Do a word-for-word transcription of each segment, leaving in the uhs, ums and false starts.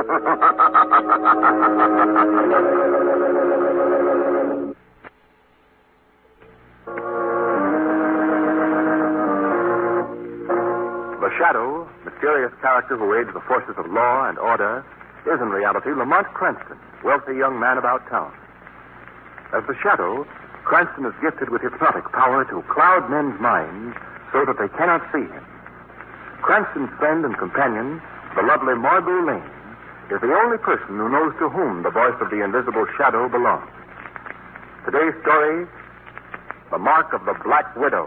The Shadow, mysterious character who aids the forces of law and order, is in reality Lamont Cranston, wealthy young man about town. As the Shadow, Cranston is gifted with hypnotic power to cloud men's minds so that they cannot see him. Cranston's friend and companion, the lovely Margot Lane, is the only person who knows to whom the voice of the invisible Shadow belongs. Today's story, The Mark of the Black Widow.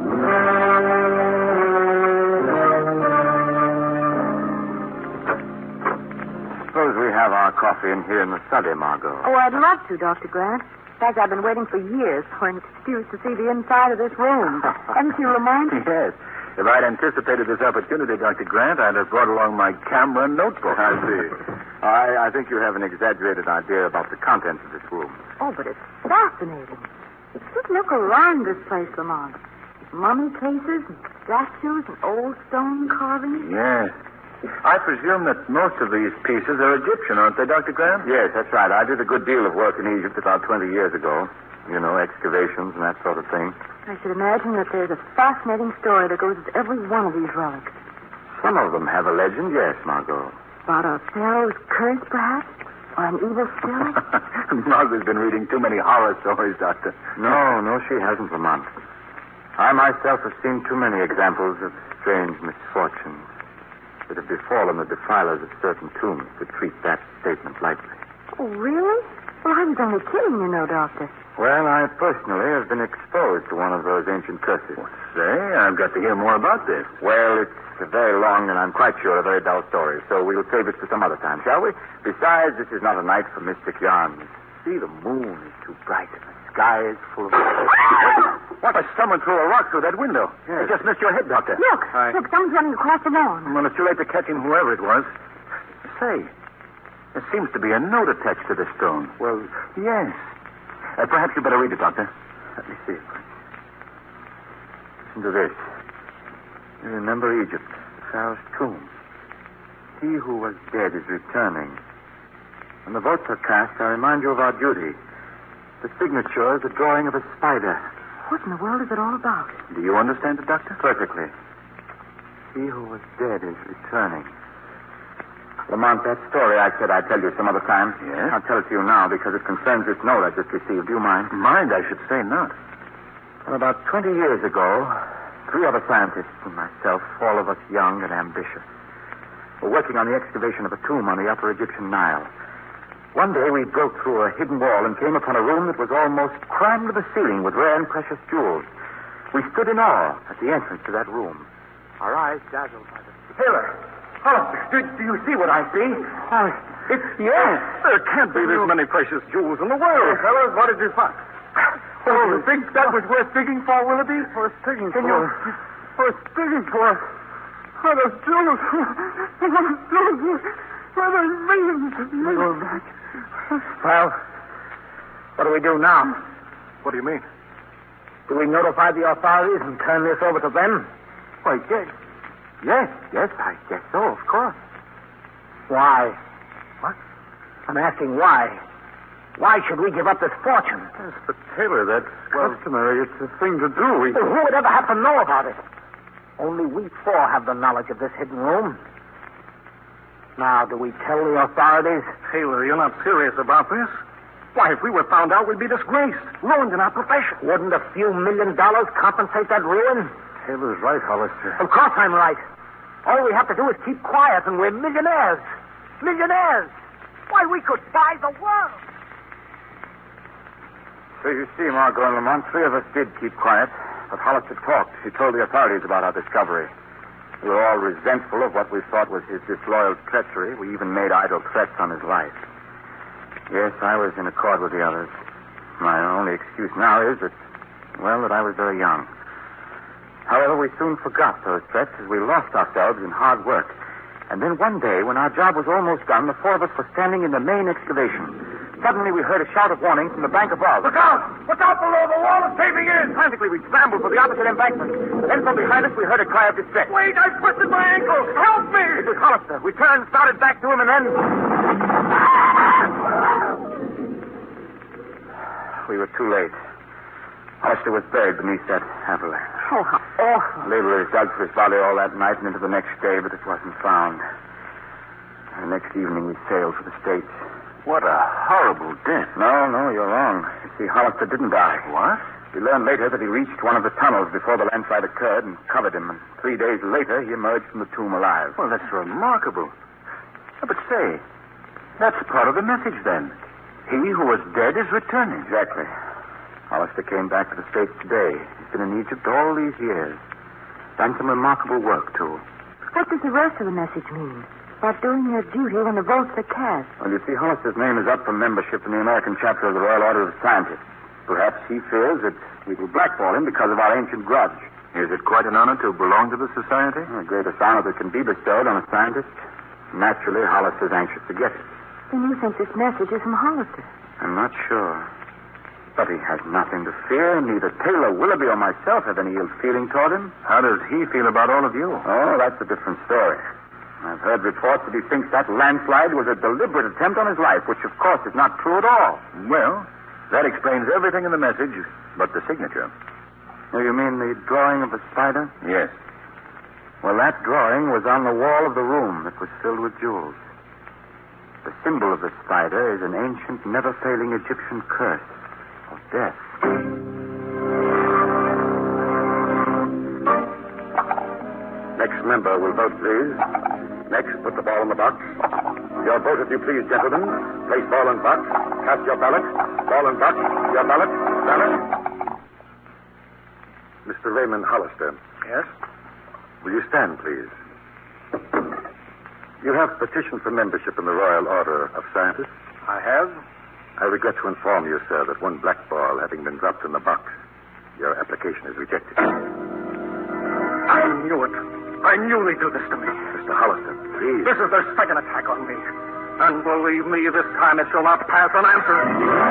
Suppose we have our coffee in here in the study, Margot. Oh, I'd love to, Doctor Grant. In fact, I've been waiting for years for an excuse to see the inside of this room. Haven't you, Lamont? Yes. If I'd anticipated this opportunity, Doctor Grant, I'd have brought along my camera and notebook. I see. I, I think you have an exaggerated idea about the contents of this room. Oh, but it's fascinating. Just look around this place, Lamont. Mummy cases and statues and old stone carvings. Yes. I presume that most of these pieces are Egyptian, aren't they, Doctor Grant? Yes, that's right. I did a good deal of work in Egypt about twenty years ago. You know, excavations and that sort of thing. I should imagine that there's a fascinating story that goes with every one of these relics. Some of them have a legend, yes, Margot. About a pharaoh's curse, perhaps? Or an evil spirit? Margot's been reading too many horror stories, Doctor. No, no, she hasn't, Lamont. I myself have seen too many examples of strange misfortunes that have befallen the defilers of certain tombs to treat that statement lightly. Oh, really? Well, I was only kidding, you know, Doctor. Well, I personally have been exposed to one of those ancient curses. What, say? I've got to hear more about this. Well, it's a very long and I'm quite sure a very dull story, so we'll save it for some other time, shall we? Besides, this is not a night for mystic yarns. See, the moon is too bright and the sky is full of... What? I someone threw a rock through that window. Yes. It just missed your head, Doctor. Look, I... look, someone's running across the lawn. Well, it's too late to catch him, whoever it was. Say, there seems to be a note attached to the stone. Well, yes. Uh, perhaps you better read it, Doctor. Let me see. Listen to this. You remember Egypt, Pharaoh's tomb. He who was dead is returning. When the votes are cast, I remind you of our duty. The signature is a drawing of a spider. What in the world is it all about? Do you understand it, Doctor? Perfectly. He who was dead is returning. Lamont, that story I said I'd tell you some other time. Yes? I'll tell it to you now because it concerns this note I just received. Do you mind? Mind, I should say not. Well, about twenty years ago, three other scientists and myself, all of us young and ambitious, were working on the excavation of a tomb on the upper Egyptian Nile. One day we broke through a hidden wall and came upon a room that was almost crammed to the ceiling with rare and precious jewels. We stood in awe at the entrance to that room, our eyes dazzled by the... Taylor! Oh, do, do you see what I see? Oh, it's... Yes! There can't be this many precious jewels in the world. Hey, fellas, what did you find? Oh, you think that was worth digging for, Willoughby? Worth digging for? You... Worth digging for? For those jewels. For those jewels. For those millions of millions. Well, what do we do now? What do you mean? Do we notify the authorities and turn this over to them? Why, yes. Yes, yes, I guess so, of course. Why? What? I'm asking why. Why should we give up this fortune? Yes, but Taylor, that's well, customary. It's a thing to do. We... Well, who would ever have to know about it? Only we four have the knowledge of this hidden room. Now, do we tell the authorities? Taylor, you're not serious about this? Why, if we were found out, we'd be disgraced, ruined in our profession. Wouldn't a few million dollars compensate that ruin? Taylor's right, Hollister. Of course I'm right. All we have to do is keep quiet, and we're millionaires. Millionaires. Why, we could buy the world. So you see, Margot and Lamont, three of us did keep quiet. But Hollister talked. He told the authorities about our discovery. We were all resentful of what we thought was his disloyal treachery. We even made idle threats on his life. Yes, I was in accord with the others. My only excuse now is that, well, that I was very young. However, we soon forgot those threats as we lost ourselves in hard work. And then one day, when our job was almost done, the four of us were standing in the main excavation, Suddenly, we heard a shout of warning from the bank above. Look out! Look out below! The wall is caving in! Frantically, we scrambled for the opposite embankment. Then from behind us, we heard a cry of distress. Wait! I twisted my ankle! Help me! It was Hollister. We turned, started back to him, and then... We were too late. Hollister was buried beneath that avalanche. Oh, how awful. Laborers dug for his body all that night and into the next day, but it wasn't found. The next evening, we sailed for the States. What a horrible death. No, no, you're wrong. You see, Hollister didn't die. What? We learned later that he reached one of the tunnels before the landslide occurred and covered him. And three days later, he emerged from the tomb alive. Well, that's remarkable. But say, that's part of the message then. He who was dead is returning. Exactly. Hollister came back to the States today. He's been in Egypt all these years. Done some remarkable work, too. What does the rest of the message mean? About doing your duty when the votes are cast. Well, you see, Hollister's name is up for membership in the American chapter of the Royal Order of Scientists. Perhaps he feels that we will blackball him because of our ancient grudge. Is it quite an honor to belong to the society? The greatest honor that can be bestowed on a scientist. Naturally, Hollister's anxious to get it. Then you think this message is from Hollister? I'm not sure. But he has nothing to fear. Neither Taylor Willoughby or myself have any ill feeling toward him. How does he feel about all of you? Oh, that's a different story. I've heard reports that he thinks that landslide was a deliberate attempt on his life, which, of course, is not true at all. Well, that explains everything in the message, but the signature. Oh, you mean the drawing of the spider? Yes. Well, that drawing was on the wall of the room that was filled with jewels. The symbol of the spider is an ancient, never-failing Egyptian curse of death. Next member will vote, please. Next, put the ball in the box. Your vote, if you please, gentlemen. Place ball in box. Cast your ballot. Ball in box. Your ballot. Ballot. Mister Raymond Hollister. Yes? Will you stand, please? You have petitioned for membership in the Royal Order of Scientists. I have. I regret to inform you, sir, that one black ball having been dropped in the box, your application is rejected. I knew it. I knew they'd do this to me. Mister Hollister, please. This is their second attack on me. And believe me, this time it shall not pass unanswered.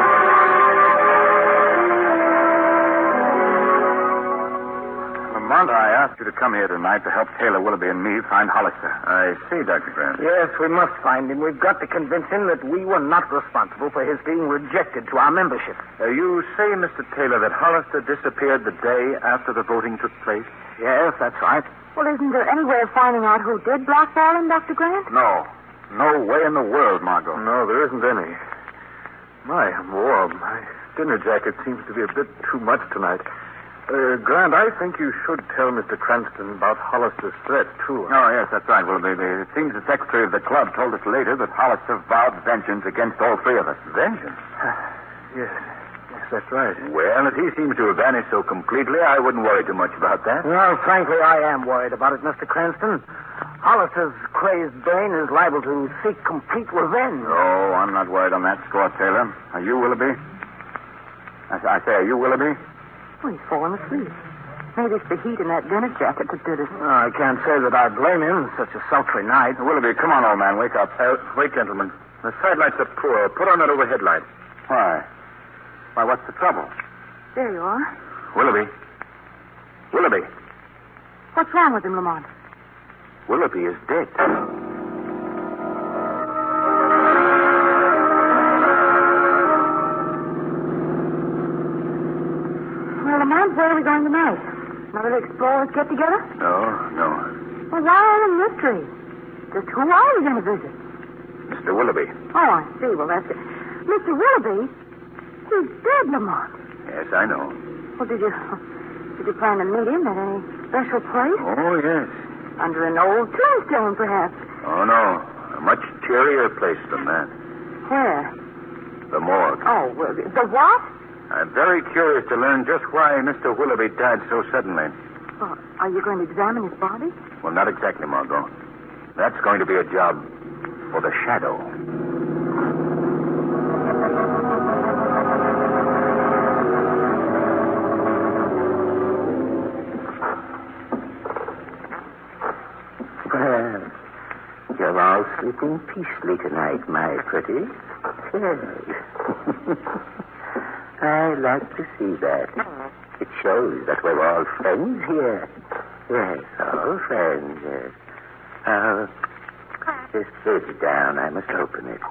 Lamont, I asked you to come here tonight to help Taylor Willoughby and me find Hollister. I see, Doctor Grant. Yes, we must find him. We've got to convince him that we were not responsible for his being rejected to our membership. Uh, you say, Mister Taylor, that Hollister disappeared the day after the voting took place? Yes, that's right. Well, isn't there any way of finding out who did blackball him, Doctor Grant? No. No way in the world, Margot. No, there isn't any. My, I'm warm. My dinner jacket seems to be a bit too much tonight. Uh, Grant, I think you should tell Mister Cranston about Hollister's threat, too. Oh, yes, that's right, Willoughby. It seems the secretary of the club told us later that Hollister vowed vengeance against all three of us. Vengeance? Yes. Yes, that's right. Well, if he seems to have vanished so completely, I wouldn't worry too much about that. Well, frankly, I am worried about it, Mister Cranston. Hollister's crazed brain is liable to seek complete revenge. Oh, I'm not worried on that score, Taylor. Are you, Willoughby? I, I say, are you, Willoughby? Oh, he's fallen asleep. Maybe it's the heat in that dinner jacket that did it. Oh, I can't say that I blame him. Such a sultry night. Willoughby, come on, old man. Wake up. Uh, wait, gentlemen. The sidelights are poor. Put on that overhead light. Why? Why, what's the trouble? There you are. Willoughby. Willoughby. What's wrong with him, Lamont? Willoughby is dead. Well, Lamont, where are we going tonight? Another explorers get together? No, no. Well, why all the mystery? Just who are we going to visit? Mister Willoughby. Oh, I see. Well, that's it. Mister Willoughby? He's dead, Lamont. Yes, I know. Well, did you... Did you plan to meet him at any special place? Oh, yes. Under an old tombstone, perhaps. Oh, no. A much cheerier place than that. Where? The morgue. Oh, well, the what? I'm very curious to learn just why Mister Willoughby died so suddenly. Well, are you going to examine his body? Well, not exactly, Margot. That's going to be a job for the Shadow. Well, you're all sleeping peacefully tonight, my pretty. Yes. I like to see that. It shows that we're all friends here. Yes, all friends, yes. Uh, this is down. I must open it.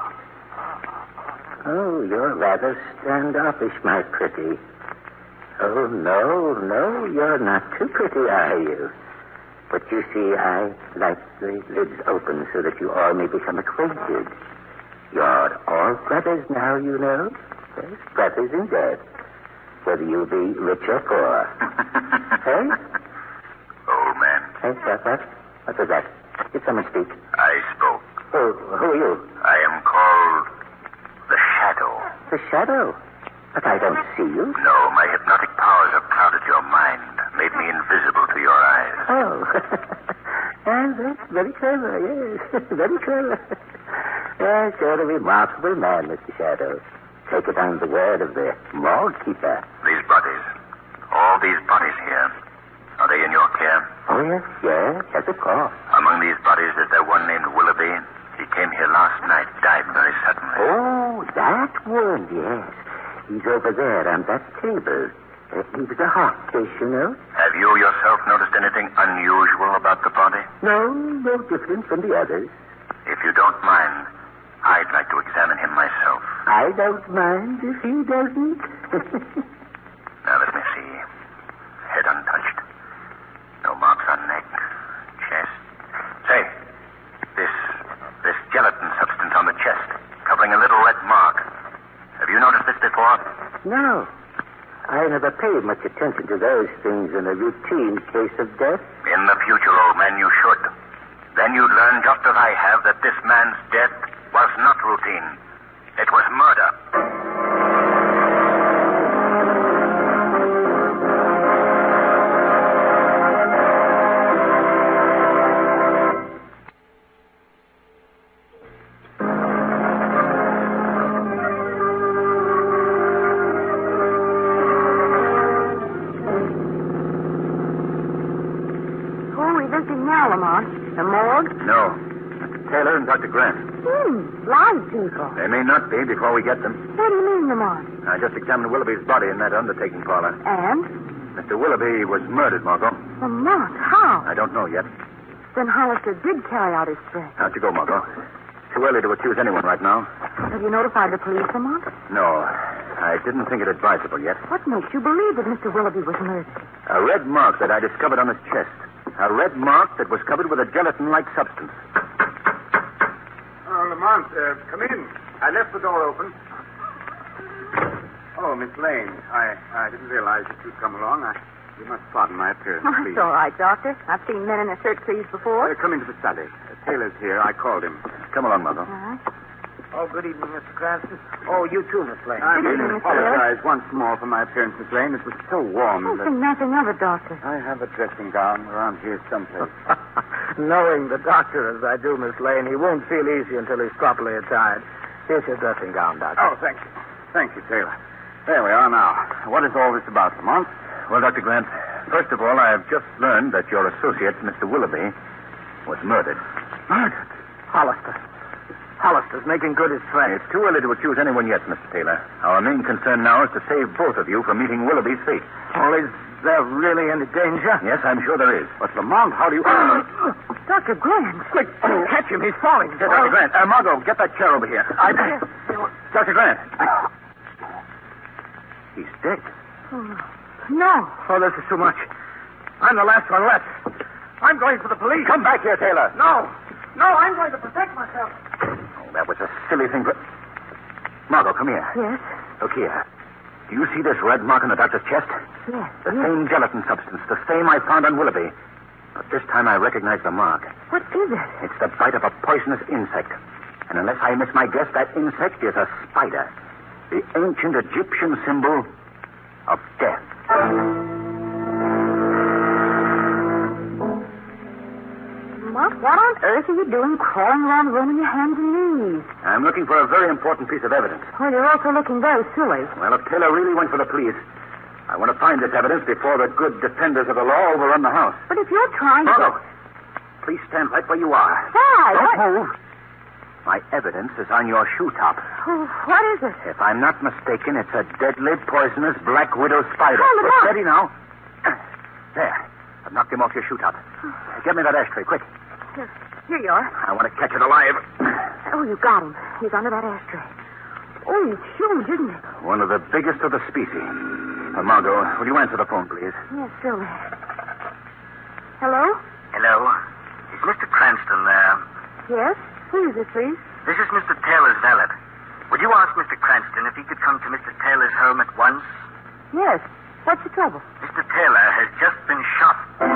Oh, you're rather standoffish, my pretty. Oh, no, no, you're not too pretty, are you? But you see, I like the lids open so that you all may become acquainted. You're all brothers now, you know. Yes, brothers in debt. Whether you be rich or poor. Hey? Old man. Hey, what, what? What was that? Did someone speak? I spoke. Oh, who are you? I am called the Shadow. The Shadow? But I don't see you. No, my hypnotic powers have clouded your mind, made me invisible to your eyes. Oh. And that's very clever, yes. Very clever. Yes, you're a remarkable man, Mister Shadow. Take it on the word of the morgue keeper. These bodies, all these bodies here, are they in your care? Oh, yes, yes, yes, of course. Among these bodies, is there one named Willoughby? He came here last night, died very suddenly. Oh, that one, yes. He's over there on that table. Uh, he was a heart case, you know. Have you yourself noticed anything unusual about the body? No, no different from the others. If you don't mind, I'd like to examine him myself. I don't mind if he doesn't. Now, let me see. Head untouched. No marks on neck, chest. Say, this, this gelatin substance on the chest, covering a little red mark. Have you noticed this before? No. I never paid much attention to those things in a routine case of death. In the future, old man, you should. Then you'd learn, just as I have, that this man's death was not routine. It was murder. The morgue? No. Mister Taylor and Doctor Grant. Hmm, live people. They may not be before we get them. What do you mean, Lamont? I just examined Willoughby's body in that undertaking parlor. And? Mister Willoughby was murdered, Margot. Lamont, how? I don't know yet. Then Hollister did carry out his threat. How'd you go, Margot? Too early to accuse anyone right now. Have you notified the police, Lamont? No. I didn't think it advisable yet. What makes you believe that Mister Willoughby was murdered? A red mark that I discovered on his chest. A red mark that was covered with a gelatin-like substance. Oh, Lamont, uh, come in. I left the door open. Oh, Miss Lane, I, I didn't realize that you'd come along. I, you must pardon my appearance, Oh, please. it's all right, Doctor. I've seen men in their shirt sleeves before. Uh, come into the study. Uh, Taylor's here. I called him. Come along, Margot. All right. Oh, good evening, Mister Cranston. Oh, you too, Miss Lane. I Good mean, evening, Mister apologize once more for my appearance, Miss Lane. It was so warm I that... think nothing of it, Doctor. I have a dressing gown around here someplace. Knowing the doctor as I do, Miss Lane, he won't feel easy until he's properly attired. Here's your dressing gown, Doctor. Oh, thank you. Thank you, Taylor. There we are now. What is all this about, Lamont? Well, Doctor Grant, first of all, I have just learned that your associate, Mister Willoughby, was murdered. Murdered? Hollister. Hollister's making good his threat. It's too early to accuse anyone yet, Mister Taylor. Our main concern now is to save both of you from meeting Willoughby's fate. Well, is there really any danger? Yes, I'm sure there is. But, Lamont, how do you... Doctor Grant. Quick, catch him. He's falling. Yes, Doctor Grant. Uh, Margot, get that chair over here. I... Doctor Grant. He's dead. Oh, no. Oh, this is too much. I'm the last one left. I'm going for the police. Come back here, Taylor. No. No, I'm going to protect myself. Oh, that was a silly thing for... Margot, come here. Yes? Look here. Do you see this red mark on the doctor's chest? Yes. The yes. same gelatin substance, the same I found on Willoughby. But this time I recognize the mark. What is it? It's the bite of a poisonous insect. And unless I miss my guess, that insect is a spider. The ancient Egyptian symbol of death. What, what on earth are you doing crawling around the room on your hands and knees? I'm looking for a very important piece of evidence. Well, you're also looking very silly. Well, if Taylor really went for the police, I want to find this evidence before the good defenders of the law overrun the house. But if you're trying Margot, to... please stand right where you are. Why? Don't What- move. My evidence is on your shoe top. Oh, what is it? If I'm not mistaken, it's a deadly, poisonous black widow spider. Hold it Get up. steady now. There. I've knocked him off your shoe top. Give me that ashtray, quick. Here, here you are. I want to catch it alive. Oh, you got him. He's under that ashtray. Oh, he's huge, isn't he? One of the biggest of the species. Uh, Margot, will you answer the phone, please? Yes, Sylvie. Hello? Hello. Is Mister Cranston there? Yes? Who is it, please? This is Mister Taylor's valet. Would you ask Mister Cranston if he could come to Mister Taylor's home at once? Yes. What's the trouble? Mister Taylor has just been shot.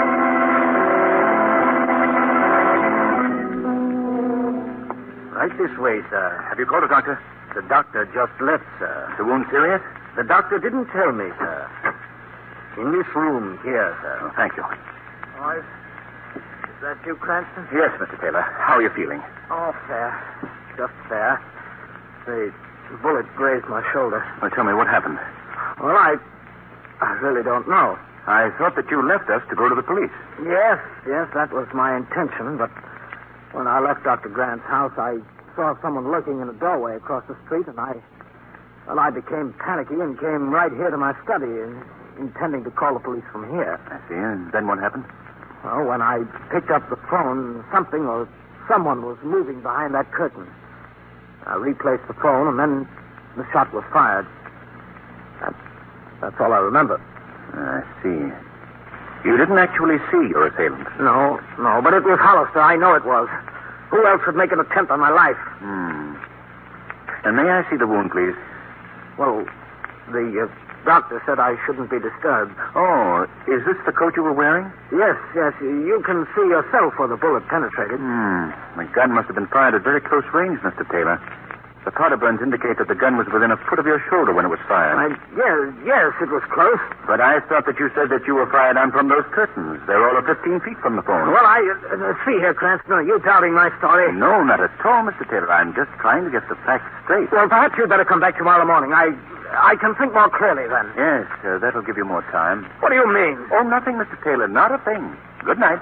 Right this way, sir. Have you called a doctor? The doctor just left, sir. The wound serious? The doctor didn't tell me, sir. In this room here, sir. Oh, thank you. Oh, is, is that you, Cranston? Yes, Mister Taylor. How are you feeling? Oh, fair. Just fair. The bullet grazed my shoulder. Well, tell me, what happened? Well, I... I really don't know. I thought that you left us to go to the police. Yes, yes, that was my intention, but when I left Doctor Grant's house, I saw someone lurking in a doorway across the street, and I... Well, I became panicky and came right here to my study, in, intending to call the police from here. I see. And then what happened? Well, when I picked up the phone, something or someone was moving behind that curtain. I replaced the phone, and then the shot was fired. That, that's all I remember. I see. You didn't actually see your assailant? No, no, but it was Hollister. I know it was. Who else would make an attempt on my life? Hmm. And may I see the wound, please? Well, the uh, doctor said I shouldn't be disturbed. Oh, is this the coat you were wearing? Yes, yes. You can see yourself where the bullet penetrated. Hmm. The gun must have been fired at very close range, Mister Taylor. The powder burns indicate that the gun was within a foot of your shoulder when it was fired. I, yes, yes, it was close. But I thought that you said that you were fired on from those curtains. They're all of fifteen feet from the phone. Well, I... Uh, see here, Cranston, are you doubting my story? No, not at all, Mister Taylor. I'm just trying to get the facts straight. Well, perhaps you'd better come back tomorrow morning. I I can think more clearly then. Yes, uh, that'll give you more time. What do you mean? Oh, nothing, Mister Taylor. Not a thing. Good night.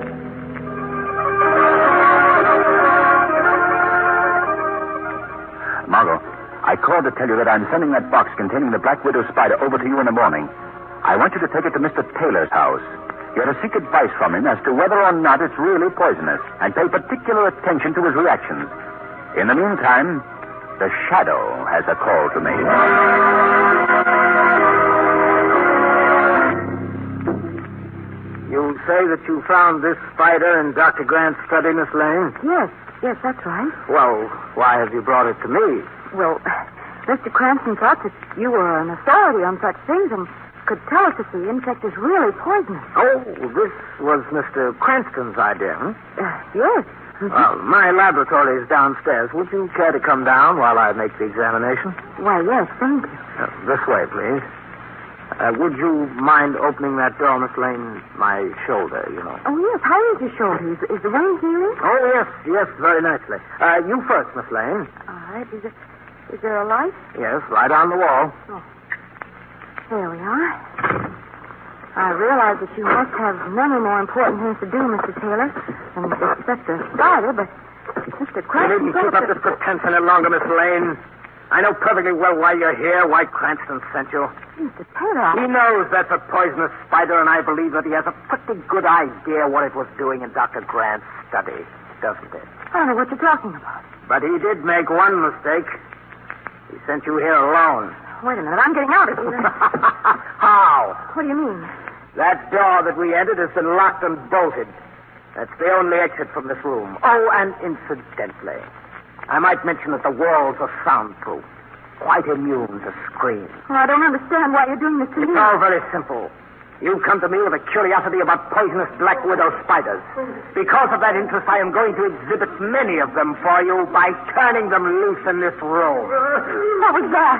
Margot, I called to tell you that I'm sending that box containing the Black Widow spider over to you in the morning. I want you to take it to Mister Taylor's house. You're to seek advice from him as to whether or not it's really poisonous, and pay particular attention to his reactions. In the meantime, the Shadow has a call to make. You say that you found this spider in Doctor Grant's study, Miss Lane? Yes, yes, that's right. Well, why have you brought it to me? Well, Mister Cranston thought that you were an authority on such things and could tell us if the insect is really poisonous. Oh, this was Mister Cranston's idea, huh? Uh, yes. Well, my laboratory is downstairs. Would you care to come down while I make the examination? Why, yes, thank you. Uh, this way, please. Uh, would you mind opening that door, Miss Lane? My shoulder, you know. Oh, yes, how is your shoulder? Is, is the wound healing? Oh, yes, yes, very nicely. Uh, you first, Miss Lane. All right. Is, it, is there a light? Yes, right on the wall. Oh. There we are. I realize that you must have many more important things to do, Mister Taylor, than just a spider, but Mister You Cranston... needn't keep up this pretense any longer, Miss Lane. I know perfectly well why you're here, why Cranston sent you. Mister Taylor, I... He knows that's a poisonous spider, and I believe that he has a pretty good idea what it was doing in Doctor Grant's study, doesn't it? I don't know what you're talking about. But he did make one mistake. He sent you here alone. Wait a minute, I'm getting out of here. How? What do you mean? That door that we entered has been locked and bolted. That's the only exit from this room. Oh, and incidentally, I might mention that the walls are soundproof, quite immune to screams. Well, I don't understand why you're doing this to It's me. all very simple. You come to me with a curiosity about poisonous black widow spiders. Because of that interest, I am going to exhibit many of them for you by turning them loose in this room. What was that?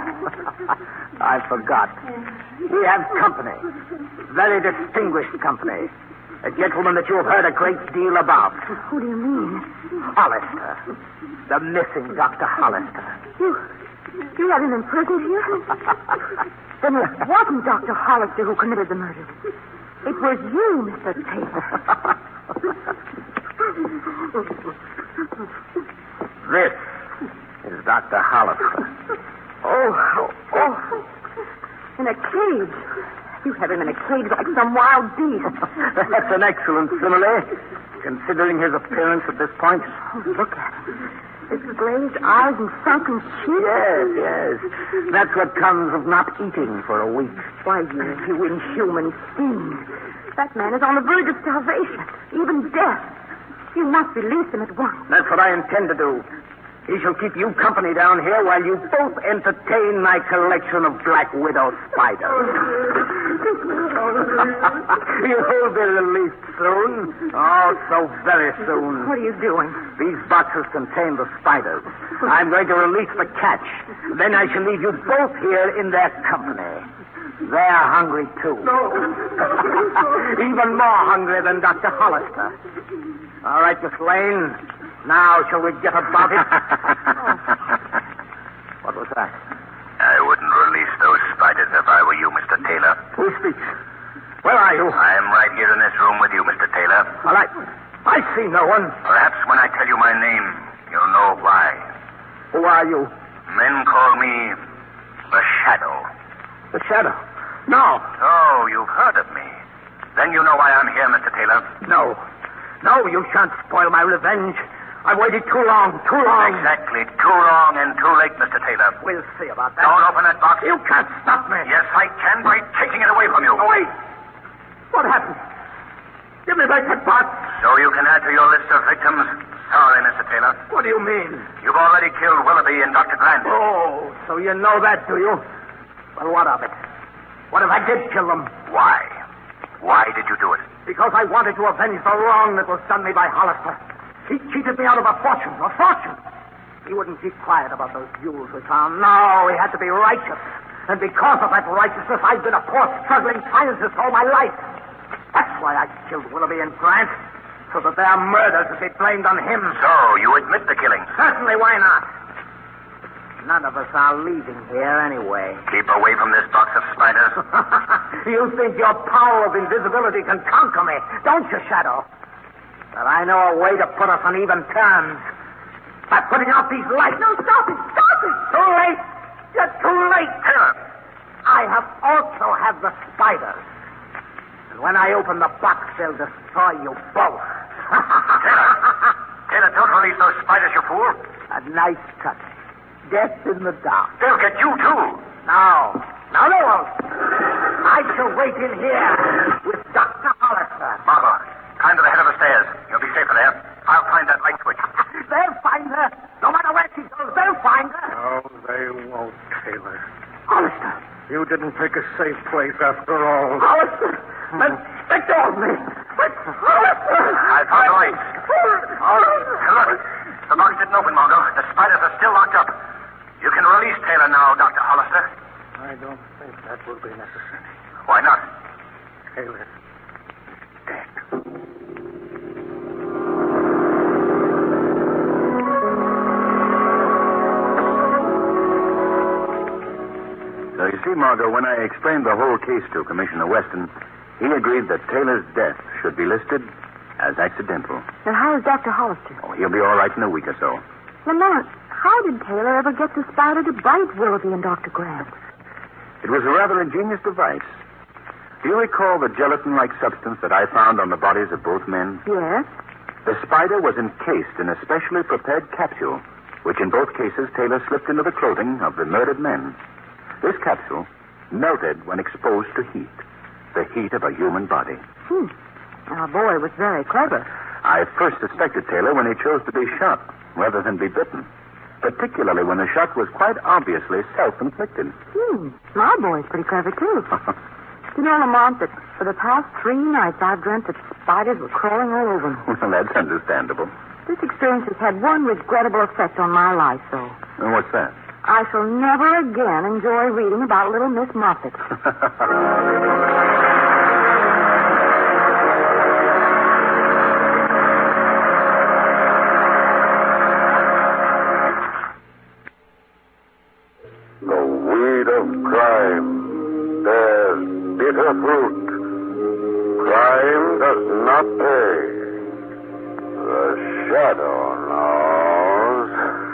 I forgot. We have company. Very distinguished company. A gentleman that you have heard a great deal about. Who do you mean? Hollister. The missing Doctor Hollister. You... You had him imprisoned here? Then it wasn't Doctor Hollister who committed the murder. It was you, Mister Taylor. This is Doctor Hollister. Oh, how awful. In a cage. You have him in a cage like some wild beast. That's an excellent simile, considering his appearance at this point. Oh, look at him. His glazed eyes and sunken cheeks. Yes, yes. That's what comes of not eating for a week. Why, you, you inhuman fiend. That man is on the verge of starvation, even death. You must release him at once. That's what I intend to do. He shall keep you company down here while you both entertain my collection of Black Widow spiders. You'll be released soon. Oh, so very soon. What are you doing? These boxes contain the spiders. I'm going to release the catch. Then I shall leave you both here in their company. They're hungry, too. No. Even more hungry than Doctor Hollister. All right, Miss Lane. Now, shall we get about it? What was that? I wouldn't release those spiders if I were you, Mister Taylor. Who speaks? Where are you? I'm right here in this room with you, Mister Taylor. Well, I... I see no one. Perhaps when I tell you my name, you'll know why. Who are you? Men call me the Shadow. The Shadow? No. Oh, you've heard of me. Then you know why I'm here, Mister Taylor. No. No, you shan't spoil my revenge. I've waited too long, too long. Exactly. Too long and too late, Mister Taylor. We'll see about that. Don't open that box. You can't stop me. Yes, I can by taking it away from you. Oh, wait. What happened? Give me back that box. So you can add to your list of victims? Sorry, Mister Taylor. What do you mean? You've already killed Willoughby and Doctor Grant. Oh, so you know that, do you? Well, what of it? What if I did kill them? Why? Why did you do it? Because I wanted to avenge the wrong that was done me by Hollister. He cheated me out of a fortune, a fortune. He wouldn't keep quiet about those jewels we found. No, he had to be righteous. And because of that righteousness, I've been a poor, struggling scientist all my life. That's why I killed Willoughby and Grant, so that their murders would be blamed on him. So, you admit the killing? Certainly, why not? None of us are leaving here anyway. Keep away from this box of spiders. You think your power of invisibility can conquer me, don't you, Shadow? But I know a way to put us on even terms. By putting out these lights. No, stop it! Stop it! Too late! You're too late! Taylor! I have also have the spiders. And when I open the box, they'll destroy you both. Taylor! Taylor, don't release those spiders, you fool. A nice touch. Death in the dark. They'll get you, too. No. No, they won't. I shall wait in here with Doctor Hollister. Margot, climb to the head of the stairs. You'll be safer there. I'll find that light switch. They'll find her. No matter where she goes, they'll find her. No, they won't, Taylor. Hollister. You didn't pick a safe place after all. Hollister. Let, let go of me. Let, Hollister. I found the light. Oh, look. The box didn't open, Margot. The spiders are still locked up. You can release Taylor now, Doctor Hollister. I don't think that will be necessary. Why not? Taylor is dead. So you see, Margot, when I explained the whole case to Commissioner Weston, he agreed that Taylor's death should be listed as accidental. And how is Doctor Hollister? Oh, he'll be all right in a week or so. Lamont, how did Taylor ever get the spider to bite Willoughby and Doctor Grant? It was a rather ingenious device. Do you recall the gelatin-like substance that I found on the bodies of both men? Yes. The spider was encased in a specially prepared capsule, which in both cases Taylor slipped into the clothing of the murdered men. This capsule melted when exposed to heat, the heat of a human body. Hmm. Our boy was very clever. I first suspected Taylor when he chose to be shot rather than be bitten, particularly when the shot was quite obviously self-inflicted. Hmm. My boy's pretty clever, too. You know, Lamont, that for the past three nights I've dreamt that spiders were crawling all over me. Well, that's understandable. This experience has had one regrettable effect on my life, though. And what's that? I shall never again enjoy reading about little Miss Moffat. The weed of crime bears bitter fruit. Crime does not pay. The shadow knows.